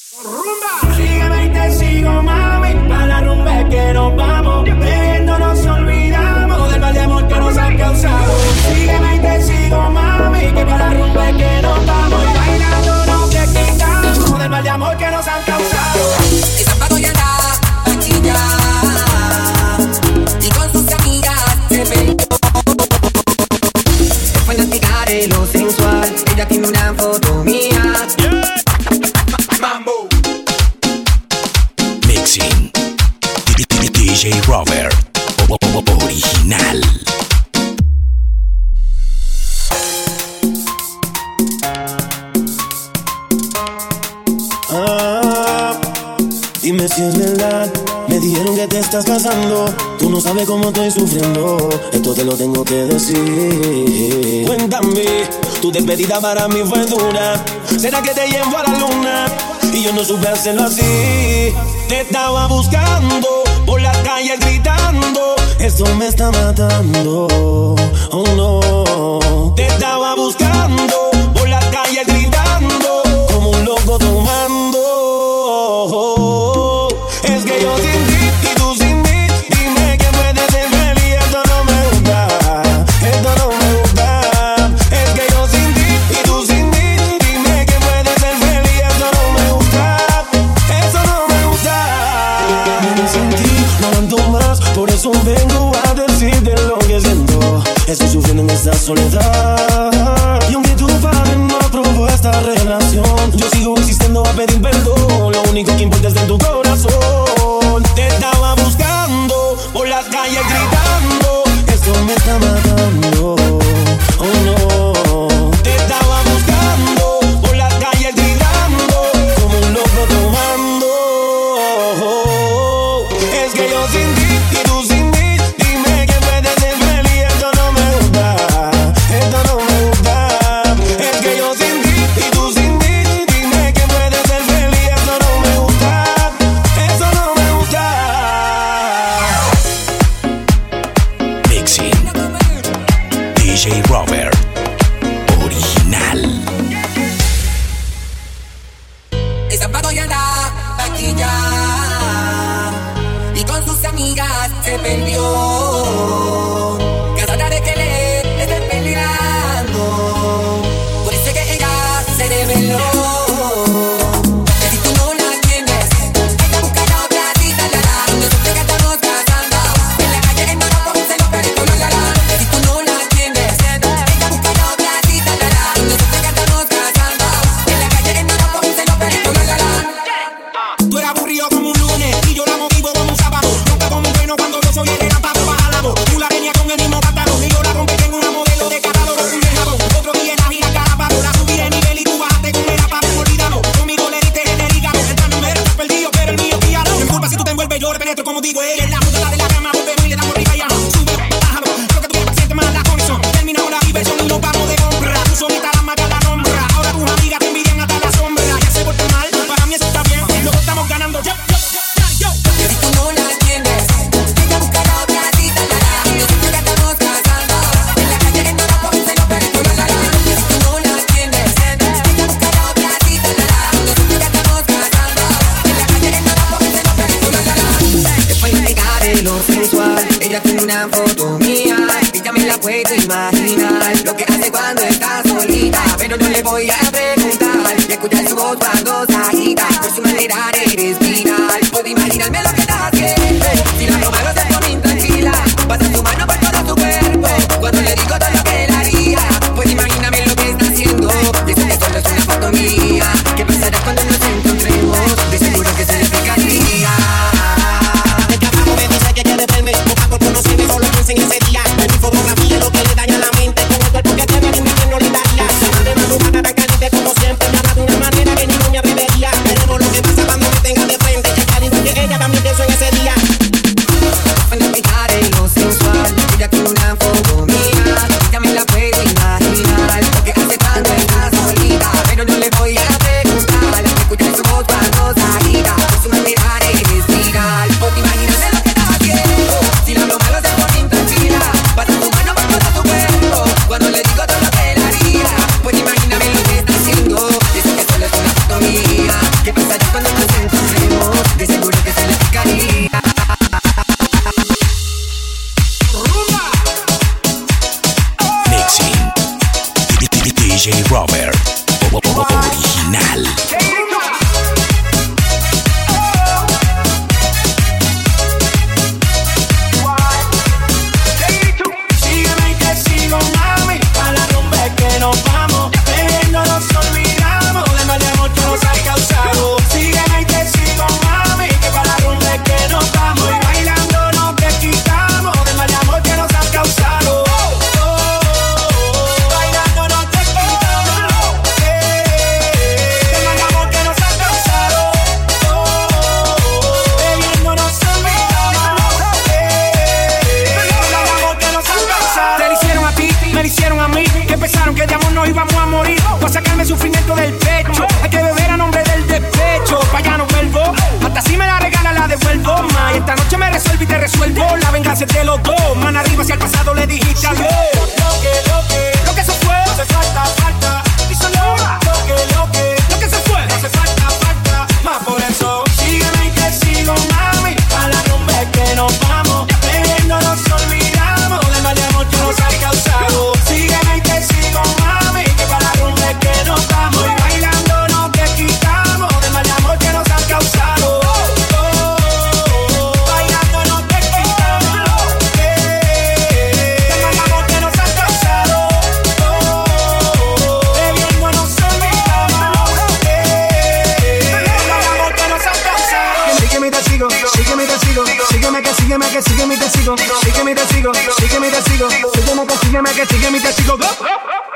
Rumba. Sígueme y te sigo, mami. Pa' la rumba es que nos vamos. Bebiendo nos olvidamos del mal de amor que nos han causado. Sígueme y te sigo, mami. Que pa' la rumba es que nos vamos. Y bailando nos quitamos del mal de amor que nos han causado. Esa pagoyana aquí ya. Y con sus amigas se peleó. Es fanática de lo sensual. Ella tiene una foto mía. Mixing DJ Robert original. Dime si es verdad, me dijeron que te estás casando. Tú no sabes cómo estoy sufriendo, esto te lo tengo que decir. Cuéntame, tu despedida para mí fue dura. ¿Será que te llevo a la luna? Y yo no supe hacerlo así. Te estaba buscando, por las calles gritando. Esto me está matando, oh no. Te estaba buscando, por las calles gritando. Como un loco tomando. Es que yo sin ti y tú sin mí. Dime que puedes ser feliz. Esto no me gusta, esto no me gusta. Es que yo sin ti y tú sin mí. Dime que puedes ser feliz. Esto no me gusta, eso no me gusta. Dime sin ti, no aguanto más. Por eso vengo a decirte lo que siento. Estoy sufriendo en esta soledad. Y aunque tu padre no aprobó esta relación, yo sigo insistiendo a pedir perdón. Lo único que importa es de tu corazón. Te estaba buscando, por las calles gritando. Esto me está matando, oh no. Te estaba buscando, por las calles gritando. Como un loco tomando. Es que yo sin ti y tú sin mí. Dime que puedes ser feliz. Esto no me gusta, esto no me gusta. Es que yo sin ti y tú sin mí. Dime que puedes ser feliz. Esto no me gusta, eso no me gusta. Mixing DJ Robert original. Esa pagoyana aquí ya. Y con sus amigas se perdió. Cada de que le estén peleando. Por eso es que ella se reveló. Que si tú no la tienes, ella busca la otra cita, la la. Nosotros ya estamos casando. En la calle no nos vamos a los perritos, la la. Que si tú no la tienes, ella busca la otra cita, la la. Nosotros ya estamos casando. En la calle no nos vamos a los perritos, la la. Tú eres aburrido como un lunes y yo la motivo como un sábado. Nunca como un bueno cuando yo soy el relámpago bajado. Tú la venías con el mismo pantalón y yo la rompí en una modelo de calado. Un jabón, otro día en la gira Carapalo. La subí de nivel y tú bajaste con el apado. Olvidamos, conmigo le diste en el hígado. El plan número estás perdido, pero el mío píalo. No me culpa si tú te envuelves, yo le penetro como digo ella. En la jugada de la cama, volvemos y le damos arriba y abajo. Sube, bájalo, lo que tú quieres paciente más la condición. Terminamos la diversión y nos vamos de compra. Tú solita la maga la nombra. Ahora tus amigas te envidian hasta la sombra. Ya se porta mal, para mí eso está bien. Luego estamos ganando, yo. Que si tú no la tienes, ella busca la otra cita, la la. Nosotros ya estamos casando. En la calle no nos vamos a los perritos, la la. Que si tú no la tienes, ella busca la otra cita, la la. Nosotros ya estamos casando. En la calle no nos vamos a los perritos, la la. Es fanática de lo sensual. Ella tiene una foto mía. Ella me la puede imaginar. Lo que hace cuando está solita. Pero no le voy a preguntar. Y escuchar su voz cuando se agita. Por su manera de respirar. Puedo imaginarme lo que está haciendo. Si la broma no se pone intranquila. Pasa su mano por todo su cuerpo. Cuando le digo todo lo que él haría. Pues imagíname lo que está haciendo. Dice que solo es una foto mía. ¿Qué pasará cuando nos encontremos? De seguro que se le picaría. El trabajo me dice que quiere verme. Busca por conocerme, solo piensa en ese día. En mi fotografía lo que le daña la mente. Con el cuerpo que tiene en mi no le daría. Se va de madrugada tan caliente como siempre. Me habla de una manera que ni no me atrevería. Veremos lo que pasa cuando me tenga de frente. Ella dice que ella también te sufrimiento del pecho. Hay que beber a nombre del despecho. Pa' allá no vuelvo, hasta si me la regala la devuelvo. Ma, y esta noche me resuelvo y te resuelvo. La venganza es de los dos. Mano arriba si al pasado le dijiste algo. Lo que se fue, no hace falta, falta. Y solo lo que se fue, no hace falta, falta. Más por eso, sígueme y te sigo, mami. A la rumba es que nos vamos. Bebiendo nos olvidamos del mal de amor que nos ha causado. Sígueme y te sigo, mami. Que para la rumba es que nos vamos. Y bailando nos desquitamos del mal de amor que nos ha causado. Bailando nos desquitamos del mal de amor que nos ha causado. Bebiendo nos olvidamos del mal de amor que nos ha causado. Sígueme y te sigo, sígueme y te sigo. Sígueme que sígueme que sígueme y te sigo. Sígueme y te sigo, sígueme y te sigo. Sígueme que sígueme que sígueme y te sigo.